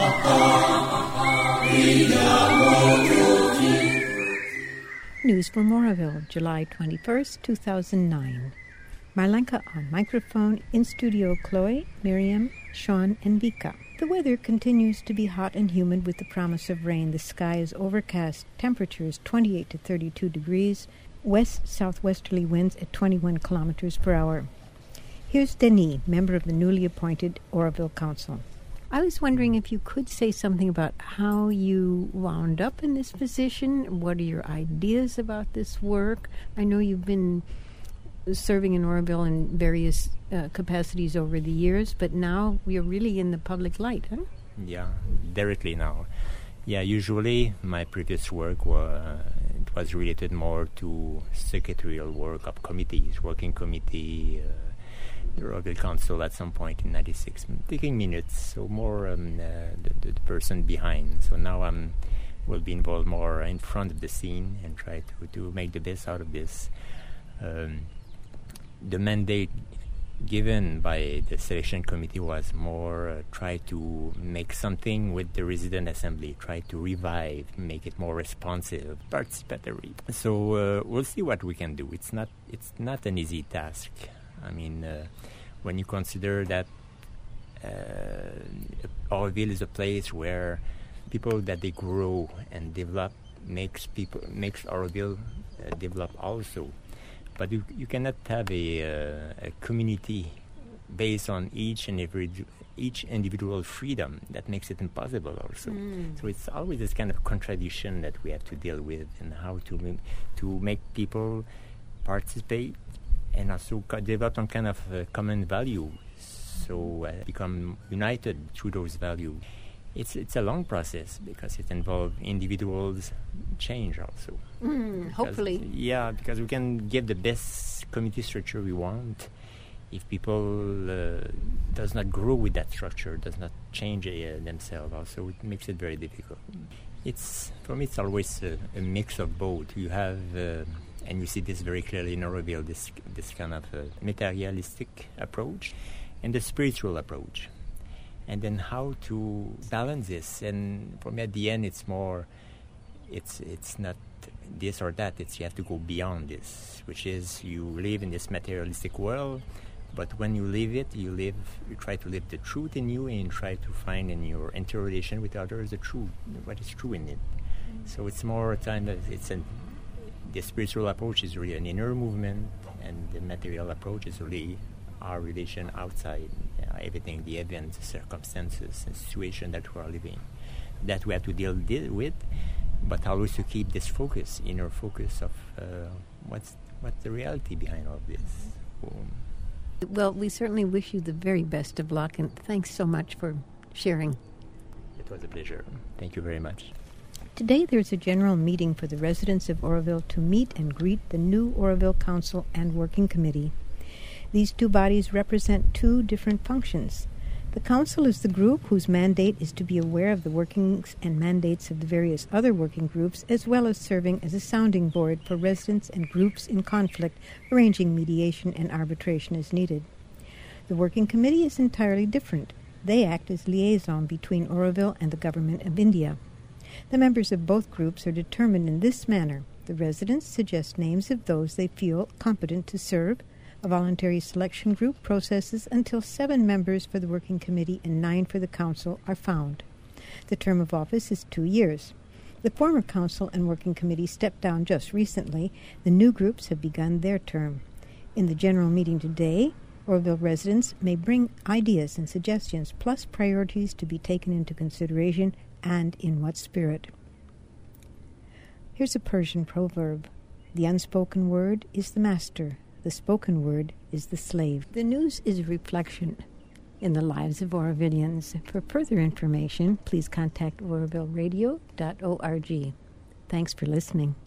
News from Oroville, July 21st, 2009. Marlenka on microphone, in studio Chloe, Miriam, Sean, and Vika. The weather continues to be hot and humid with the promise of rain. The sky is overcast. Temperatures 28 to 32 degrees. West-southwesterly winds at 21 kilometers per hour. Here's Denis, member of the newly appointed Oroville Council. I was wondering if you could say something about how you wound up in this position. What are your ideas about this work? I know you've been serving in Oroville in various capacities over the years, but now we're really in the public light, huh? Yeah, directly now. Yeah, usually my previous work was related more to secretarial work of committees, working committee, the Oroville Council at some point in 96, taking minutes, so more the person behind. So now will be involved more in front of the scene and try to make the best out of this. The mandate given by the selection committee was more try to make something with the resident assembly, try to revive, make it more responsive, participatory. So we'll see what we can do. It's not an easy task. I mean, when you consider that Oroville is a place where people that they grow and develop makes Oroville develop also. But you cannot have a community based on each individual freedom. That makes it impossible also. So it's always this kind of contradiction that we have to deal with, and how to make people participate and also develop some kind of common value, so become united through those values. It's a long process because it involves individuals change also. Hopefully. Yeah, because we can give the best community structure we want. If people does not grow with that structure, does not change themselves also, it makes it very difficult. For me, it's always a mix of both. You have... and you see this very clearly in Oroville, this kind of materialistic approach and the spiritual approach. And then how to balance this. And for me, at the end, it's more, it's not this or that. You have to go beyond this, which is you live in this materialistic world, but when you live it, you try to live the truth in you, and try to find in your interrelation with others the truth, what is true in it. So it's more a time that the spiritual approach is really an inner movement, and the material approach is really our relation outside, everything, the events, the circumstances, and situation that we are living, that we have to deal with, but always to keep this focus, inner focus of what's the reality behind all of this. Well, we certainly wish you the very best of luck, and thanks so much for sharing. It was a pleasure. Thank you very much. Today there's a general meeting for the residents of Oroville to meet and greet the new Oroville Council and Working Committee. These two bodies represent two different functions. The Council is the group whose mandate is to be aware of the workings and mandates of the various other working groups, as well as serving as a sounding board for residents and groups in conflict, arranging mediation and arbitration as needed. The Working Committee is entirely different. They act as liaison between Oroville and the Government of India. The members of both groups are determined in this manner. The residents suggest names of those they feel competent to serve. A voluntary selection group processes until 7 members for the Working Committee and 9 for the Council are found. The term of office is 2 years. The former Council and Working Committee stepped down just recently. The new groups have begun their term. In the general meeting today, Oroville residents may bring ideas and suggestions, plus priorities to be taken into consideration, and in what spirit. Here's a Persian proverb. The unspoken word is the master. The spoken word is the slave. The news is a reflection in the lives of Orovillians. For further information, please contact orovilleradio.org. Thanks for listening.